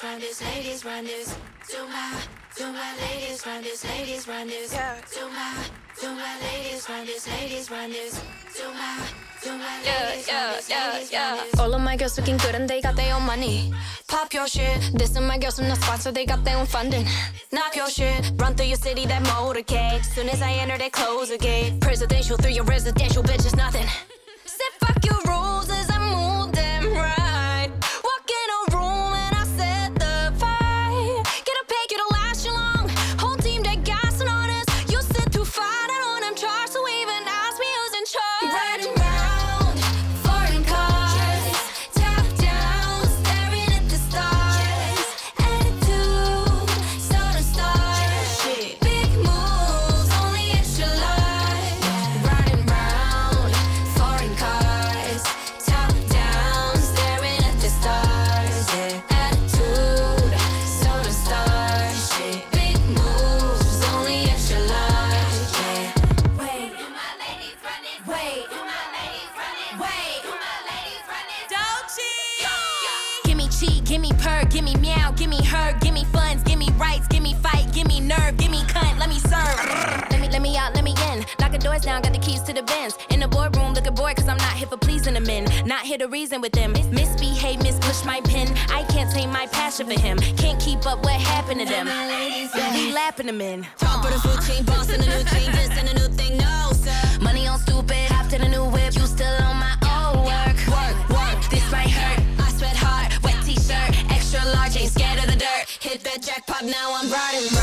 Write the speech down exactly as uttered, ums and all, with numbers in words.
run this, ladies run this. To my, to my ladies run this, ladies run this. Yeah. To my, to my ladies run this, ladies run this. To my, to my Yeah, ladies yeah, run this, yeah, ladies yeah. run this. All of my girls looking good and they got their own money. Pop your shit. This and my girls from the spot, so they got their own funding. Knock your shit. Run through your city, that motorcade. Soon as I enter, they close the gate. Presidential through your residential, bitch, it's nothing. Said fuck your rules as I move them right. Walk in a room and I set the fire. Get a pick, it'll last you long. Whole team, they gassing on us. You sit too far, I don't them charge, so even ask me who's in charge. Riding round, foreign cars, top down, staring at the stars. Attitude, soda stars. Big moves, only extra large. Riding round, foreign cars, top down, staring at the stars. Attitude, soda stars. Big moves, only extra large. Wait, do my ladies run it? Wait, do my ladies run it? Wait, do my ladies run it? Dolce. Gimme cheat, gimme purr, gimme meow, gimme her, gimme funds, gimme rights, gimme fight, gimme nerve, gimme cunt, let me serve. Let me, let me out, let me in. Knocking doors down, got the keys to the Benz. In the boardroom, looking bored, cause I'm not here for pleasing the men. Not here to reason with them. Misbehave, mispush my pen. I can't tame my passion for him. Can't keep up what happened to them. Yeah, he lapping them in. Top of the food chain, boss in a new chain, this and a new thing, no sir. Money on stupid, hopped in a new whip. You still on my old work. Work, work, This might hurt. I sweat hard, wet t-shirt, extra large, ain't scared of the dirt. Hit that jackpot, now I'm riding